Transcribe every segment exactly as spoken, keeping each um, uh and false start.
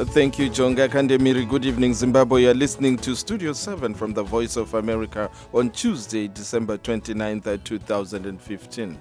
Thank you, Jonga Kandemiri. Good evening, Zimbabwe. You're listening to Studio seven from the Voice of America on Tuesday, December twenty-ninth, two thousand fifteen.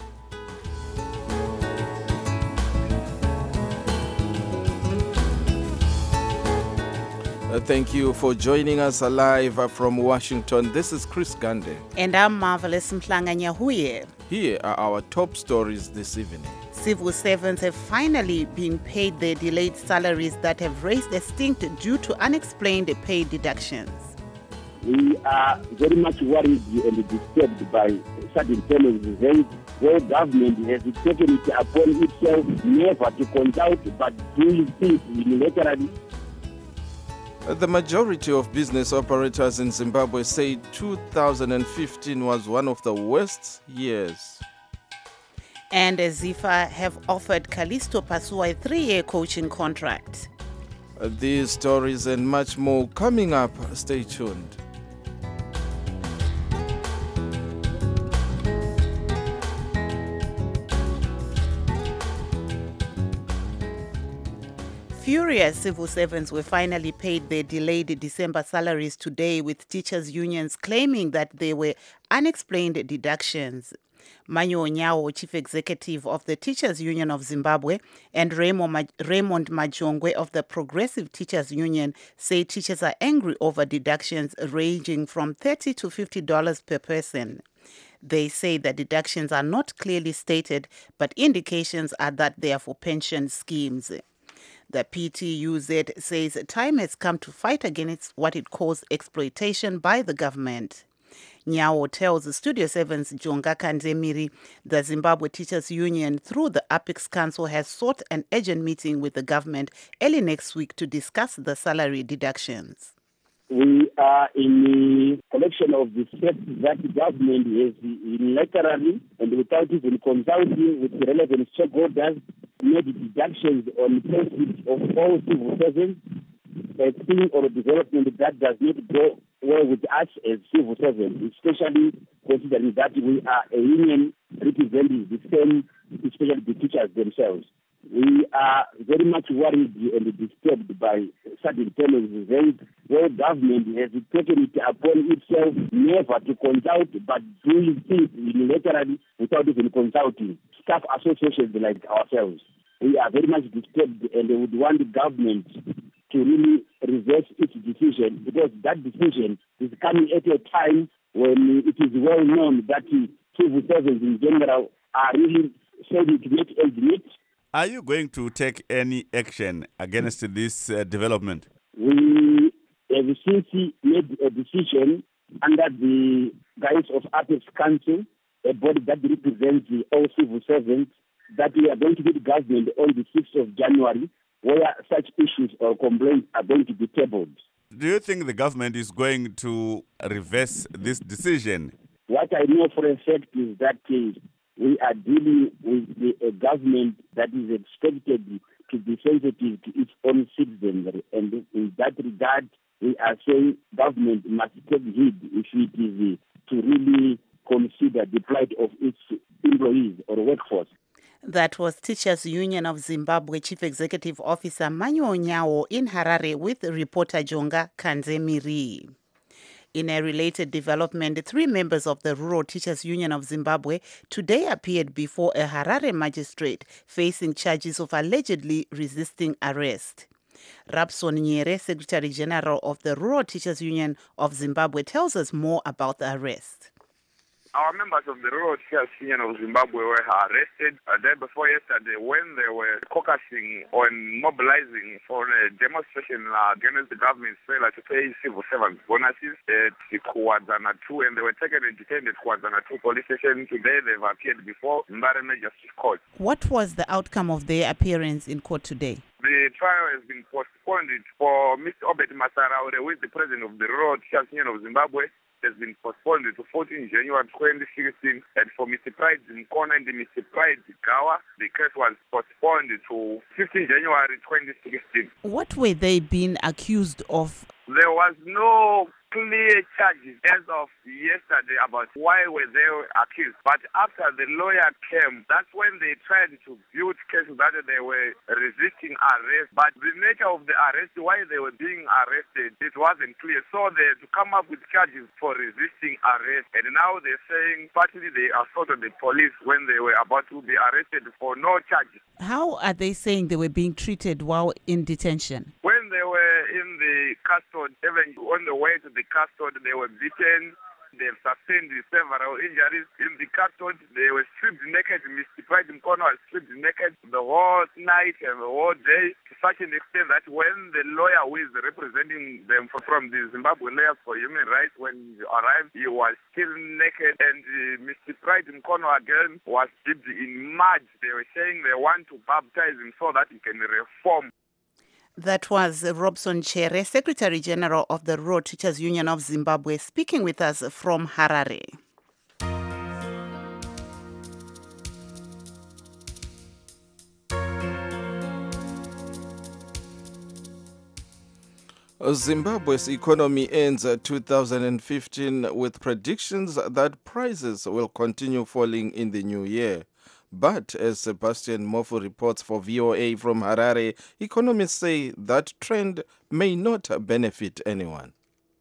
Uh, thank you for joining us live uh, from Washington. This is Chris Gande. And I'm Marvelous Mhlanga Nyahuye. Here are our top stories this evening. Civil servants have finally been paid their delayed salaries that have raised a stink due to unexplained pay deductions. We are very much worried and disturbed by certain fellows events where government has taken it upon itself never to consult but doing things unilaterally. The majority of business operators in Zimbabwe say two thousand fifteen was one of the worst years. And ZIFA have offered Callisto Pasua a three-year coaching contract. Uh, These stories and much more coming up. Stay tuned. Furious civil servants were finally paid their delayed December salaries today, with teachers' unions claiming that there were unexplained deductions. Manyo Onyawo, chief executive of the Teachers Union of Zimbabwe, and Raymond Majongwe of the Progressive Teachers Union say teachers are angry over deductions ranging from thirty to fifty dollars per person. They say the deductions are not clearly stated, but indications are that they are for pension schemes. The P T U Z says time has come to fight against what it calls exploitation by the government. Nyawo tells Studio seven's Jonga Kandemiri the Zimbabwe Teachers Union, through the Apex Council, has sought an urgent meeting with the government early next week to discuss the salary deductions. We are in the collection of the steps that the government has unilaterally and without even consulting with the relevant stakeholders made deductions on profits of all civil servants, a thing or a development that does not go well with us as civil servants, especially considering that we are a union representing the same, especially the teachers themselves. We are very much worried and disturbed by certain fellows events where government has taken it upon itself never to consult but doing things unilaterally without even consulting staff associations like ourselves. We are very much disturbed and we would want the government to really reverse its decision, because that decision is coming at a time when it is well known that civil servants in general are really saying to make ends meet. Are you going to take any action against this uh, development? We have since made a decision under the guise of Apex Council, a body that represents all civil servants, that we are going to meet government on the sixth of January, where such issues or complaints are going to be tabled. Do you think the government is going to reverse this decision? What I know for a fact is that uh, we are dealing with the, a government that is expected to be sensitive to its own citizens. And in that regard, we are saying government must take heed if it is uh, to really consider the plight of its employees or workforce. That was Teachers Union of Zimbabwe Chief Executive Officer Manyo Onyawo in Harare with reporter Jonga Kandemiri. In a related development, three members of the Rural Teachers Union of Zimbabwe today appeared before a Harare magistrate facing charges of allegedly resisting arrest. Rabson Nyere, Secretary General of the Rural Teachers Union of Zimbabwe, tells us more about the arrest. Our members of the Rural Teachers Union of Zimbabwe were arrested a day before yesterday when they were caucusing on mobilizing for a demonstration against the government's failure to pay civil servants bonuses at Kuwadzana two, and they were taken and detained at Kuwadzana two police station. Today they've appeared before Mbare Magistrate Court. What was the outcome of their appearance in court today? The trial has been postponed for Mister Obed Masaraure, who is the president of the Rural Teachers Union of Zimbabwe. Has been postponed to fourteenth January twenty sixteen, and for Mister Pride Nkona and Mister Pride Gawa, the case was postponed to fifteenth January twenty sixteen. What were they being accused of? there was no clear charges as of yesterday about why were they accused. But after the lawyer came, that's when they tried to build cases that they were resisting arrest. But the nature of the arrest, why they were being arrested, it wasn't clear. So they had to come up with charges for resisting arrest. And now they're saying partly they assaulted the police when they were about to be arrested for no charges. How are they saying they were being treated while in detention? When they were in the custody, even on the way to the custody, they were beaten. They've sustained several injuries. In the custody, they were stripped naked. Mister Pride Mkono was stripped naked the whole night and the whole day, to such an extent that when the lawyer who is representing them from the Zimbabwe Lawyers for Human Rights, when he arrived, he was still naked. And uh, Mister Pride Mkono again was dipped in mud. They were saying they want to baptize him so that he can reform. That was Robson Chere, Secretary General of the Road Teachers Union of Zimbabwe, speaking with us from Harare. Zimbabwe's economy ends two thousand fifteen with predictions that prices will continue falling in the new year. But as Sebastian Mofu reports for V O A from Harare, economists say that trend may not benefit anyone.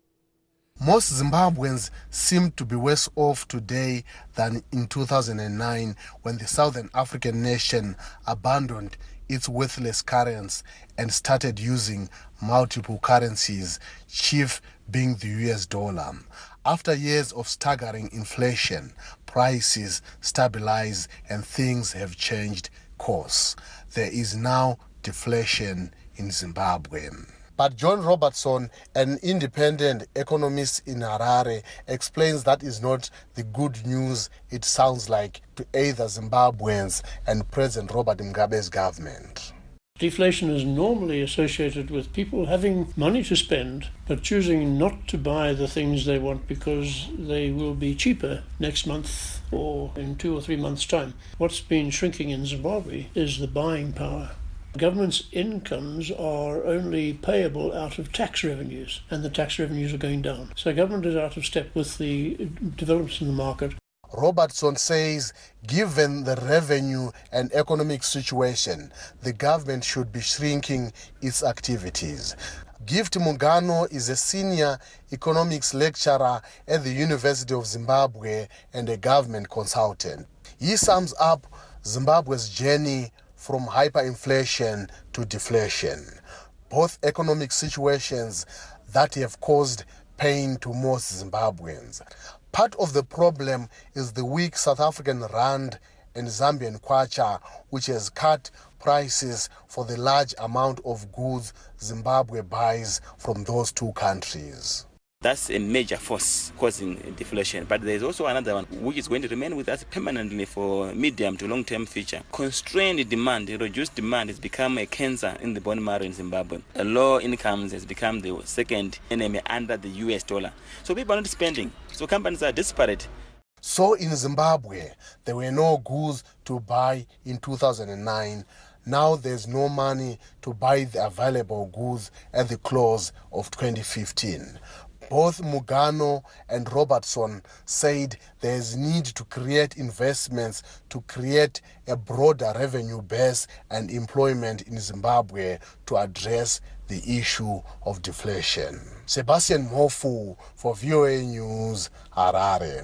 Most Zimbabweans seem to be worse off today than in two thousand nine, when the Southern African nation abandoned its worthless currency and started using multiple currencies, chief being the U S dollar. After years of staggering inflation, prices stabilize and things have changed course. There is now deflation in Zimbabwe. But John Robertson, an independent economist in Harare, explains that is not the good news it sounds like to either Zimbabweans and President Robert Mugabe's government. Deflation is normally associated with people having money to spend, but choosing not to buy the things they want because they will be cheaper next month or in two or three months' time. What's been shrinking in Zimbabwe is the buying power. Government's incomes are only payable out of tax revenues, and the tax revenues are going down. So government is out of step with the developments in the market. Robertson says, given the revenue and economic situation, the government should be shrinking its activities. Gift Mungano is a senior economics lecturer at the University of Zimbabwe and a government consultant. He sums up Zimbabwe's journey from hyperinflation to deflation, both economic situations that have caused pain to most Zimbabweans. Part of the problem is the weak South African rand and Zambian kwacha, which has cut prices for the large amount of goods Zimbabwe buys from those two countries. That's a major force causing deflation. But there's also another one which is going to remain with us permanently for medium to long-term future. Constrained demand, reduced demand has become a cancer in the bone marrow in Zimbabwe. A low incomes has become the second enemy under the U S dollar. So people are not spending. So companies are desperate. So in Zimbabwe, there were no goods to buy in two thousand nine. Now there's no money to buy the available goods at the close of twenty fifteen. Both Mugano and Robertson said there is need to create investments to create a broader revenue base and employment in Zimbabwe to address the issue of deflation. Sebastian Mofu for V O A News, Harare.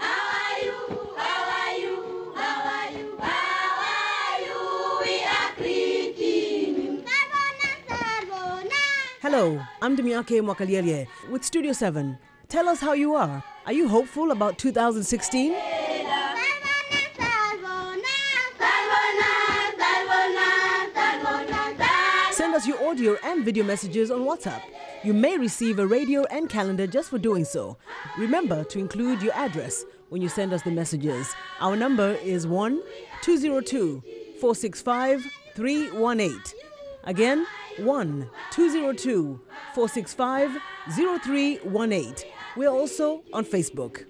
Hello, I'm Demiake Mwakaliele with Studio seven. Tell us how you are. Are you hopeful about two thousand sixteen? Send us your audio and video messages on WhatsApp. You may receive a radio and calendar just for doing so. Remember to include your address when you send us the messages. Our number is one two zero two, four six five, three one eight. Again, one two zero two, four six five, zero three one eight. We're also on Facebook.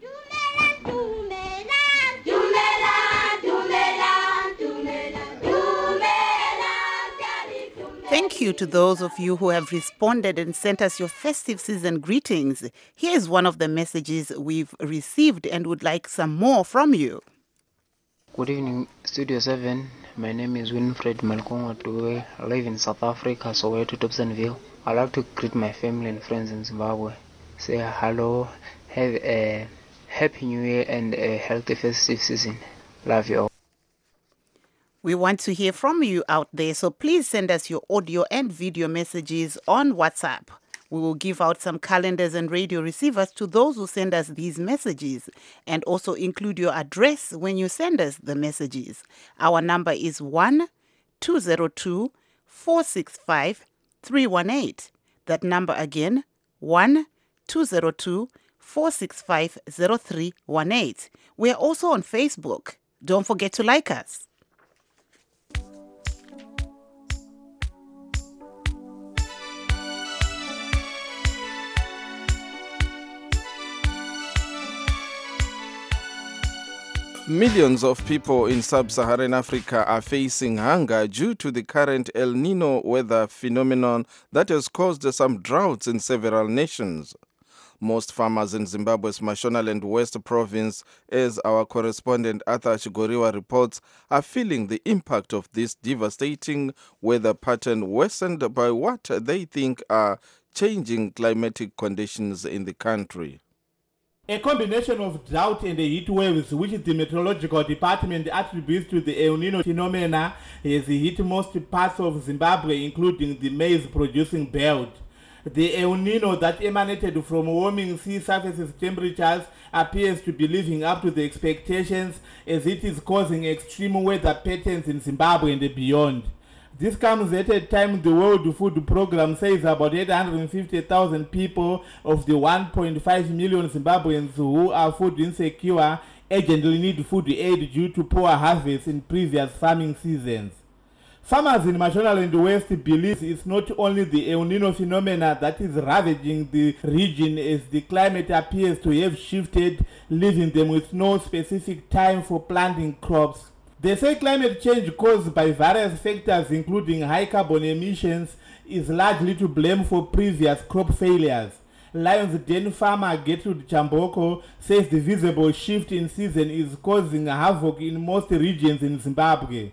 Thank Thank you to those of you who have responded and sent us your festive season greetings. Here's one of the messages we've received and would like some more from you. Good evening, Studio seven. My name is Winfred Malkonga. I live in South Africa, Soweto, Dobsonville. I'd like to greet my family and friends in Zimbabwe. Say hello, have a happy new year and a healthy festive season. Love you all. We want to hear from you out there, so please send us your audio and video messages on WhatsApp. We will give out some calendars and radio receivers to those who send us these messages, and also include your address when you send us the messages. Our number is one two zero two, four six five, three one eight. That number again, one two zero two, four six five, zero three one eight. We are also on Facebook. Don't forget to like us. Millions of people in sub-Saharan Africa are facing hunger due to the current El Nino weather phenomenon that has caused some droughts in several nations. Most farmers in Zimbabwe's Mashonaland West province, as our correspondent Arthur Chigoriwa reports, are feeling the impact of this devastating weather pattern worsened by what they think are changing climatic conditions in the country. A combination of drought and the heat waves, which the meteorological department attributes to the El Nino phenomena, has hit most parts of Zimbabwe, including the maize-producing belt. The El Nino that emanated from warming sea surface temperatures appears to be living up to the expectations, as it is causing extreme weather patterns in Zimbabwe and beyond. This comes at a time the World Food Programme says about eight hundred fifty thousand people of the one point five million Zimbabweans who are food insecure urgently need food aid due to poor harvests in previous farming seasons. Farmers in Mashonaland West believe it's not only the El Nino phenomena that is ravaging the region, as the climate appears to have shifted, leaving them with no specific time for planting crops. They say climate change caused by various factors, including high carbon emissions, is largely to blame for previous crop failures. Lions Den farmer Gertrude Chamboko says the visible shift in season is causing havoc in most regions in Zimbabwe.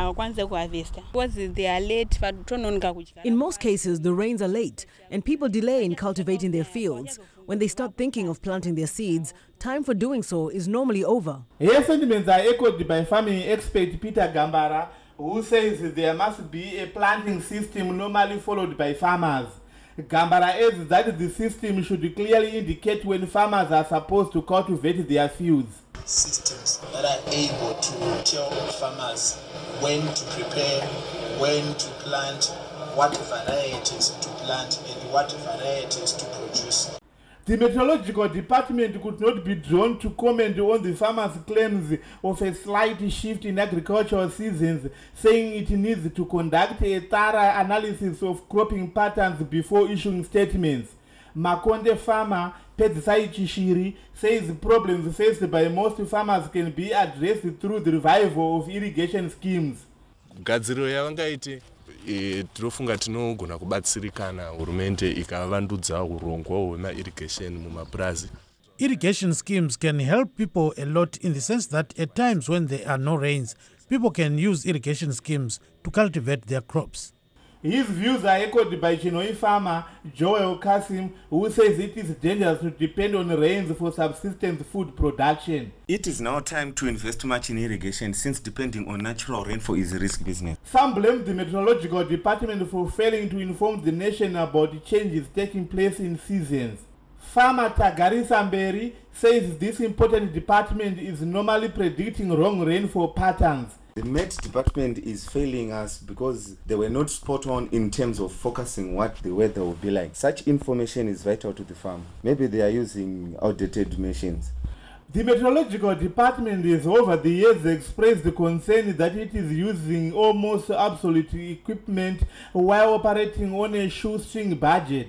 In most cases, the rains are late and people delay in cultivating their fields. When they start thinking of planting their seeds, time for doing so is normally over. Her sentiments are echoed by farming expert Peter Gambara, who says there must be a planting system normally followed by farmers. Gambara adds that the system should clearly indicate when farmers are supposed to cultivate their fields. Systems that are able to tell farmers when to prepare, when to plant, what varieties to plant, and what varieties to produce. The meteorological department could not be drawn to comment on the farmers' claims of a slight shift in agricultural seasons, saying it needs to conduct a thorough analysis of cropping patterns before issuing statements. Makonde farmer Pedzai Chishiri says problems faced by most farmers can be addressed through the revival of irrigation schemes. Gadziriro yavangaite tinofunga tinogona kubatsirikana hurumende ikavandudza urongwa hwema-irrigation mumapurazi. Irrigation schemes can help people a lot in the sense that at times when there are no rains, people can use irrigation schemes to cultivate their crops. His views are echoed by Chinoi farmer Joel Kasim, who says it is dangerous to depend on rains for subsistence food production. It is now time to invest much in irrigation, since depending on natural rainfall is a risk business. Some blame the meteorological department for failing to inform the nation about changes taking place in seasons. Farmer Tagari Samberi says this important department is normally predicting wrong rainfall patterns. The Met department is failing us because they were not spot on in terms of focusing what the weather will be like. Such information is vital to the farm. Maybe they are using outdated machines. The meteorological department has over the years expressed the concern that it is using almost obsolete equipment while operating on a shoestring budget.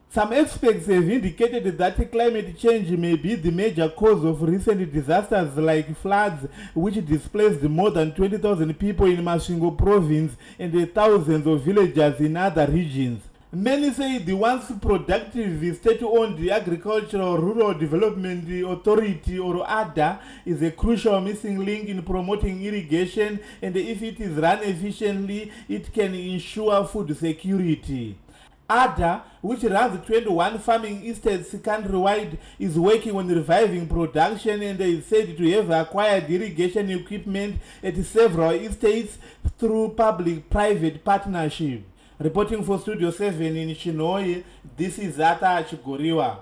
Some experts have indicated that climate change may be the major cause of recent disasters like floods, which displaced more than twenty thousand people in Masvingo province and thousands of villagers in other regions. Many say the once productive state-owned Agricultural Rural Development Authority or A D A is a crucial missing link in promoting irrigation, and if it is run efficiently, it can ensure food security. A D A, which runs twenty-one farming estates countrywide, is working on reviving production and is said to have acquired irrigation equipment at several estates through public-private partnership. Reporting for Studio seven in Chinhoyi, this is Zata Chigoriwa.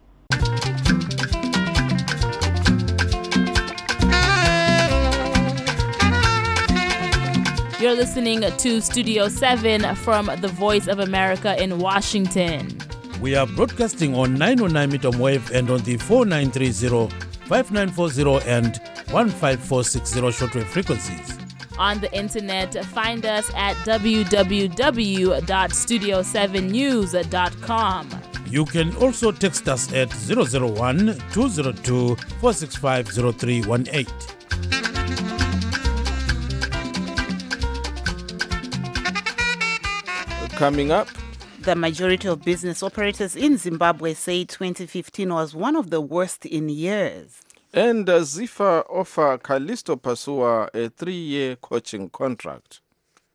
You're listening to Studio seven from the Voice of America in Washington. We are broadcasting on nine oh nine meter wave and on the four nine three zero, five nine four zero and one five four six zero shortwave frequencies. On the internet, find us at w w w dot studio seven news dot com. You can also text us at zero zero one, two zero two, four six five, zero three one eight. Coming up, the majority of business operators in Zimbabwe say twenty fifteen was one of the worst in years. And uh, Zifa offer Callisto Pasua a three-year coaching contract.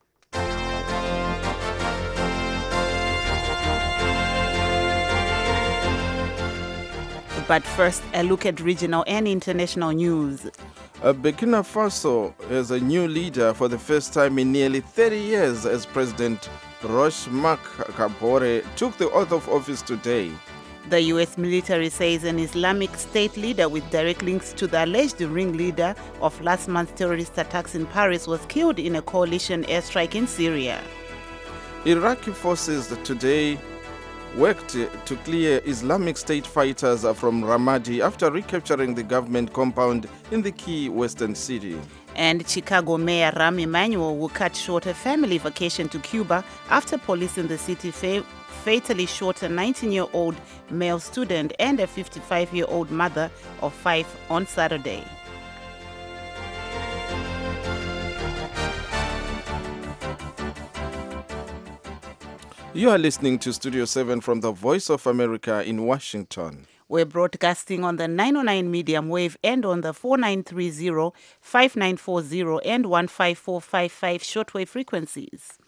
But first, a look at regional and international news. Uh, Burkina Faso has a new leader for the first time in nearly thirty years as President Roch Marc Kabore took the oath of office today. The U S military says an Islamic State leader with direct links to the alleged ringleader of last month's terrorist attacks in Paris was killed in a coalition airstrike in Syria. Iraqi forces today worked to clear Islamic State fighters from Ramadi after recapturing the government compound in the key western city. And Chicago Mayor Rahm Emanuel will cut short a family vacation to Cuba after police in the city fa- fatally shot a nineteen-year-old male student and a fifty-five-year-old mother of five on Saturday. You are listening to Studio seven from the Voice of America in Washington. We're broadcasting on the nine oh nine medium wave and on the four nine three zero, five nine four zero and one five four five five shortwave frequencies.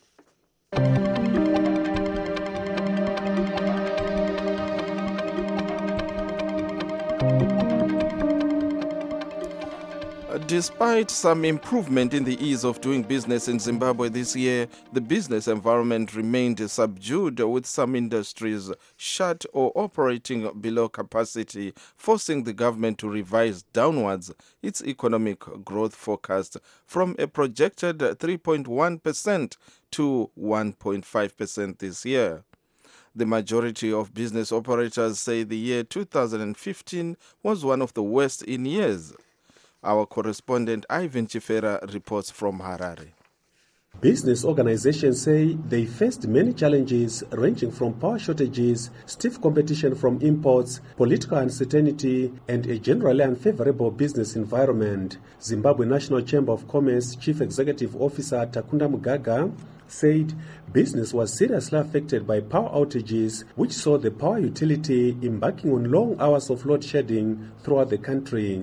Despite some improvement in the ease of doing business in Zimbabwe this year, the business environment remained subdued, with some industries shut or operating below capacity, forcing the government to revise downwards its economic growth forecast from a projected three point one percent to one point five percent this year. The majority of business operators say the year two thousand fifteen was one of the worst in years. Our correspondent Ivan Chifera reports from Harare. Business organizations say they faced many challenges ranging from power shortages, stiff competition from imports, political uncertainty, and a generally unfavorable business environment. Zimbabwe National Chamber of Commerce Chief Executive Officer Takunda Mugaga said business was seriously affected by power outages, which saw the power utility embarking on long hours of load shedding throughout the country.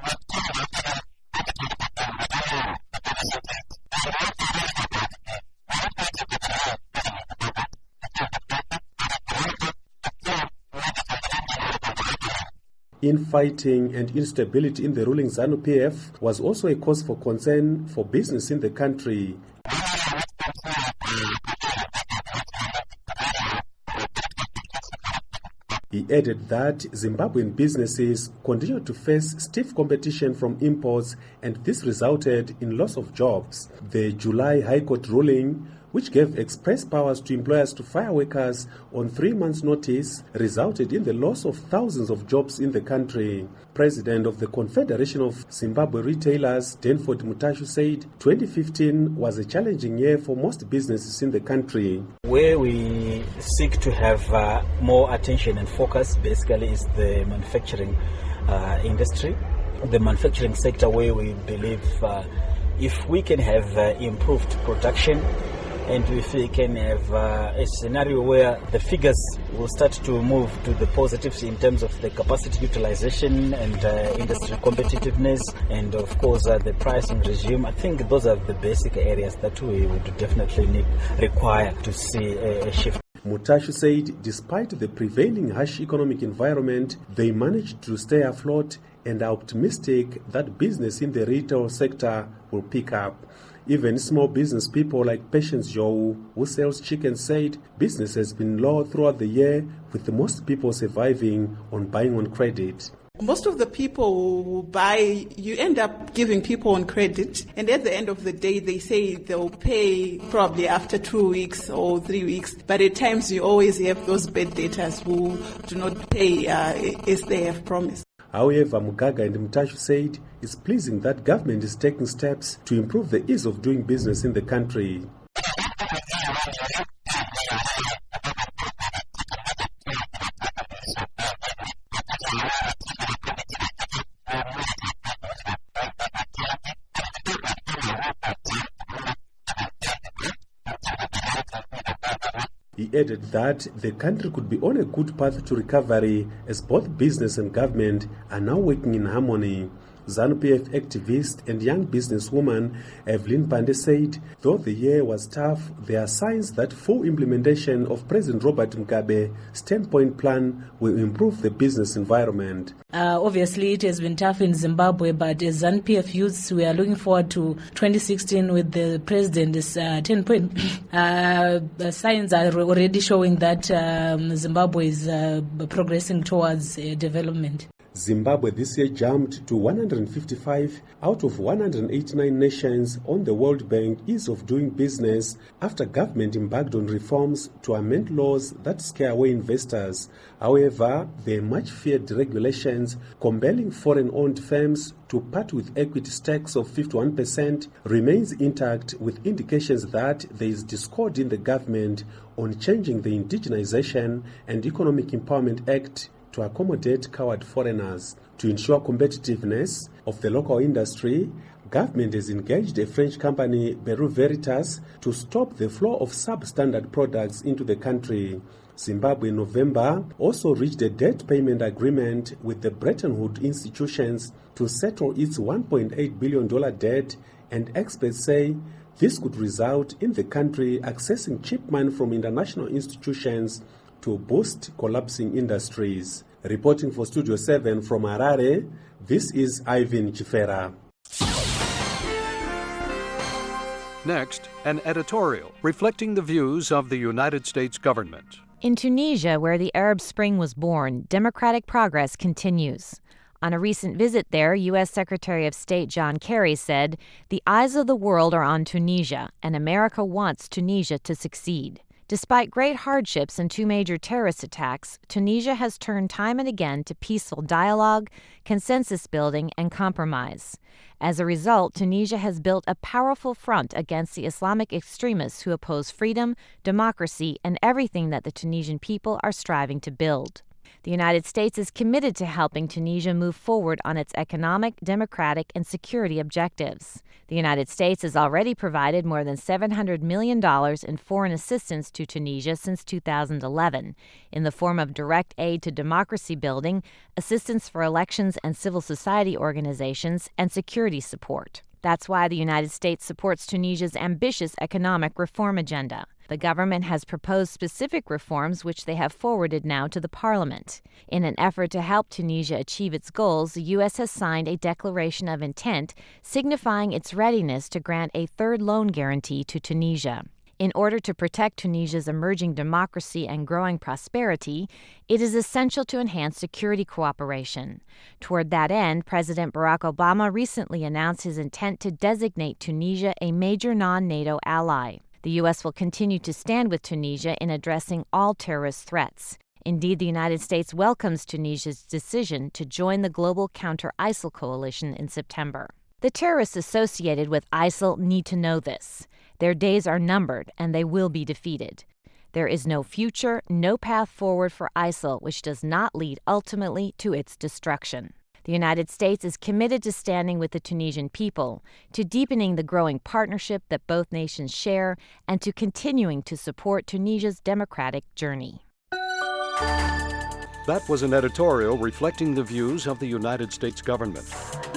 Infighting and instability in the ruling ZANU P F was also a cause for concern for business in the country. He added that Zimbabwean businesses continue to face stiff competition from imports, and this resulted in loss of jobs. The July High Court ruling which gave express powers to employers to fire workers on three months' notice, resulted in the loss of thousands of jobs in the country. President of the Confederation of Zimbabwe Retailers, Danford Mutashu, said twenty fifteen was a challenging year for most businesses in the country. Where we seek to have uh, more attention and focus basically is the manufacturing uh, industry, the manufacturing sector, where we believe uh, if we can have uh, improved production and if we can have uh, a scenario where the figures will start to move to the positives in terms of the capacity utilization and uh, industry competitiveness and of course uh, the pricing regime, I think those are the basic areas that we would definitely need, require to see a, a shift. Mutashu said despite the prevailing harsh economic environment, they managed to stay afloat and are optimistic that business in the retail sector will pick up. Even small business people like Patience Jou, who sells chicken, said business has been low throughout the year, with most people surviving on buying on credit. Most of the people who buy, you end up giving people on credit, and at the end of the day, they say they'll pay probably after two weeks or three weeks. But at times, you always have those bad debtors who do not pay uh, as they have promised. However, Mugaga and Mutashu said it's pleasing that government is taking steps to improve the ease of doing business in the country. He added that the country could be on a good path to recovery as both business and government are now working in harmony. ZANU P F activist and young businesswoman Evelyn Pande said, though the year was tough, there are signs that full implementation of President Robert Mugabe's ten-point plan will improve the business environment. Uh, obviously, it has been tough in Zimbabwe, but as ZANU P F youths, we are looking forward to twenty sixteen with the president's uh, ten-point. uh, the signs are already showing that um, Zimbabwe is uh, progressing towards uh, development. Zimbabwe this year jumped to one hundred fifty-five out of one hundred eighty-nine nations on the World Bank Ease of Doing Business after government embarked on reforms to amend laws that scare away investors. However, the much-feared regulations compelling foreign-owned firms to part with equity stakes of fifty-one percent remains intact, with indications that there is discord in the government on changing the Indigenization and Economic Empowerment Act to accommodate coward foreigners. To ensure competitiveness of the local industry, government has engaged a French company, Bureau Veritas, to stop the flow of substandard products into the country. Zimbabwe in November also reached a debt payment agreement with the Bretton Woods institutions to settle its one point eight billion dollars debt, and experts say this could result in the country accessing cheap money from international institutions to boost collapsing industries. Reporting for Studio seven from Harare, this is Ivan Chifera. Next, an editorial reflecting the views of the United States government. In Tunisia, where the Arab Spring was born, democratic progress continues. On a recent visit there, U S Secretary of State John Kerry said, "The eyes of the world are on Tunisia, and America wants Tunisia to succeed." Despite great hardships and two major terrorist attacks, Tunisia has turned time and again to peaceful dialogue, consensus building, and compromise. As a result, Tunisia has built a powerful front against the Islamic extremists who oppose freedom, democracy, and everything that the Tunisian people are striving to build. The United States is committed to helping Tunisia move forward on its economic, democratic, and security objectives. The United States has already provided more than seven hundred million dollars in foreign assistance to Tunisia since two thousand eleven, in the form of direct aid to democracy building, assistance for elections and civil society organizations, and security support. That's why the United States supports Tunisia's ambitious economic reform agenda. The government has proposed specific reforms which they have forwarded now to the parliament. In an effort to help Tunisia achieve its goals, the U S has signed a declaration of intent signifying its readiness to grant a third loan guarantee to Tunisia. In order to protect Tunisia's emerging democracy and growing prosperity, it is essential to enhance security cooperation. Toward that end, President Barack Obama recently announced his intent to designate Tunisia a major non-NATO ally. The U S will continue to stand with Tunisia in addressing all terrorist threats. Indeed, the United States welcomes Tunisia's decision to join the global counter-ISIL coalition in September. The terrorists associated with ISIL need to know this. Their days are numbered, and they will be defeated. There is no future, no path forward for ISIL which does not lead ultimately to its destruction. The United States is committed to standing with the Tunisian people, to deepening the growing partnership that both nations share, and to continuing to support Tunisia's democratic journey. That was an editorial reflecting the views of the United States government.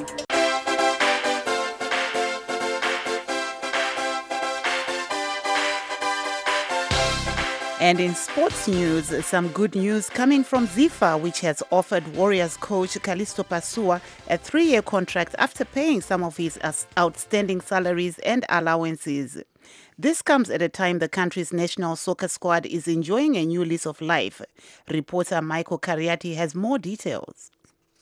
And in sports news, some good news coming from ZIFA, which has offered Warriors coach Callisto Pasua a three-year contract after paying some of his outstanding salaries and allowances. This comes at a time the country's national soccer squad is enjoying a new lease of life. Reporter Michael Cariati has more details.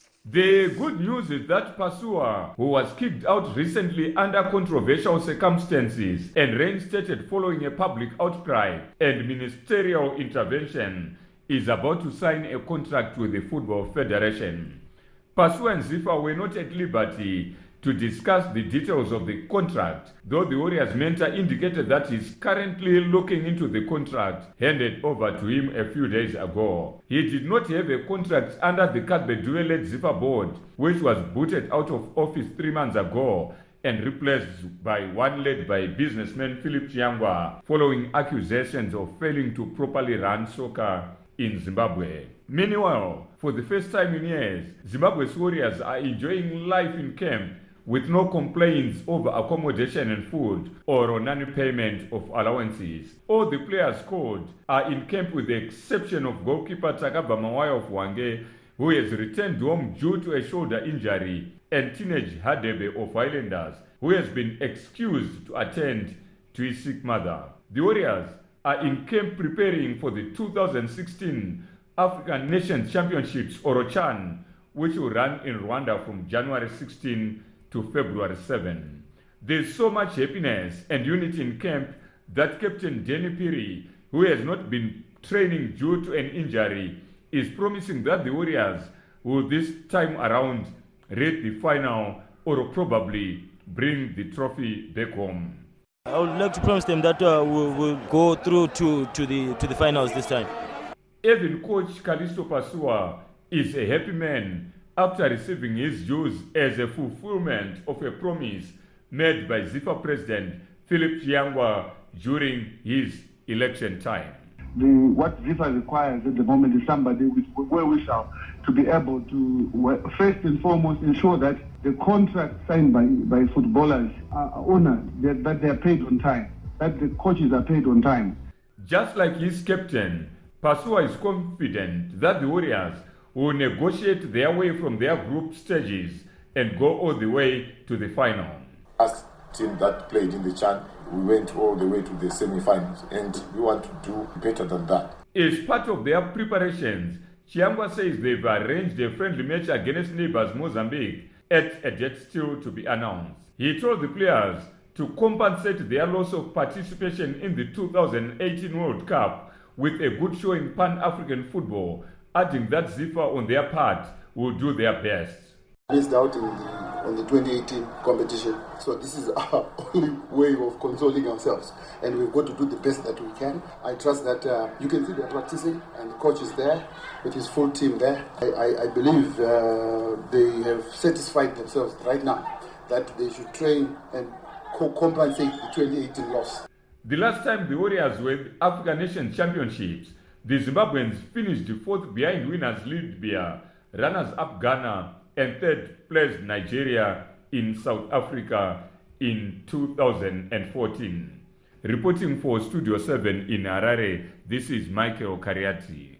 The good news is that Pasua, who was kicked out recently under controversial circumstances and reinstated following a public outcry and ministerial intervention, is about to sign a contract with the Football Federation. Pasua and ZIFA were not at liberty to discuss the details of the contract, though the Warriors mentor indicated that he's currently looking into the contract handed over to him a few days ago. He did not have a contract under the Kadbeduwe-led ZIFA board, which was booted out of office three months ago and replaced by one led by businessman Philip Chiangwa, following accusations of failing to properly run soccer in Zimbabwe. Meanwhile, for the first time in years, Zimbabwe's Warriors are enjoying life in camp with no complaints over accommodation and food or non-payment of allowances. All the players called are in camp with the exception of goalkeeper Takaba Mawaya of Wange, who has returned home due to a shoulder injury, and teenage Hadebe of Highlanders, who has been excused to attend to his sick mother. The Warriors are in camp preparing for the two thousand sixteen African Nations Championships, Orochan, which will run in Rwanda from January sixteenth to February seventh. There's so much happiness and unity in camp that Captain Danny Piri, who has not been training due to an injury, is promising that the Warriors will this time around reach the final or probably bring the trophy back home. I would like to promise them that uh, we'll, we'll go through to, to, the, to the finals this time. Even coach Callisto Pasua is a happy man after receiving his dues as a fulfillment of a promise made by ZIFA President Philip Chiangwa during his election time. The, what ZIFA requires at the moment is somebody with well-wisher to be able to, first and foremost, ensure that the contracts signed by, by footballers are honored, that, that they are paid on time, that the coaches are paid on time. Just like his captain, Pasua is confident that the Warriors will negotiate their way from their group stages and go all the way to the final. As team that played in the CHAN, we went all the way to the semi-finals, and we want to do better than that. As part of their preparations, Chiangwa says they've arranged a friendly match against neighbors Mozambique at a date still to be announced. He told the players to compensate their loss of participation in the two thousand eighteen World Cup with a good show in Pan-African football, adding that ZIFA on their part will do their best. Missed out in the, on the twenty eighteen competition, so this is our only way of consoling ourselves, and we've got to do the best that we can. I trust that uh, you can see they're practicing, and the coach is there with his full team there. I, I, I believe uh, they have satisfied themselves right now that they should train and co-compensate the twenty eighteen loss. The last time the Warriors were the African Nations Championships, the Zimbabweans finished fourth behind winners Libya, runners-up Ghana, and third place Nigeria in South Africa in two thousand fourteen. Reporting for Studio seven in Harare, this is Michael Cariati.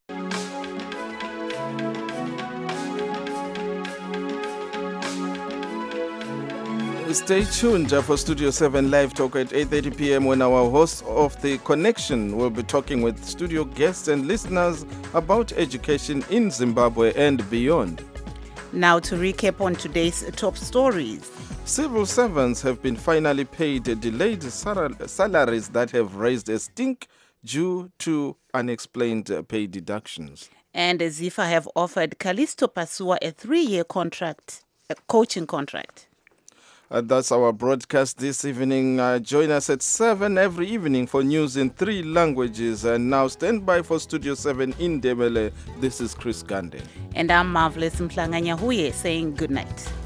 Stay tuned for Studio seven Live Talk at eight thirty p.m. when our host of The Connection will be talking with studio guests and listeners about education in Zimbabwe and beyond. Now to recap on today's top stories. Civil servants have been finally paid delayed salaries that have raised a stink due to unexplained pay deductions. And ZIFA have offered Callisto Pasua a three-year contract, a coaching contract. Uh, that's our broadcast this evening. Uh, join us at seven every evening for news in three languages. And now stand by for Studio seven in Ndebele. This is Chris Gande. And I'm Marvelous Mhlanga Nyahuye saying good night.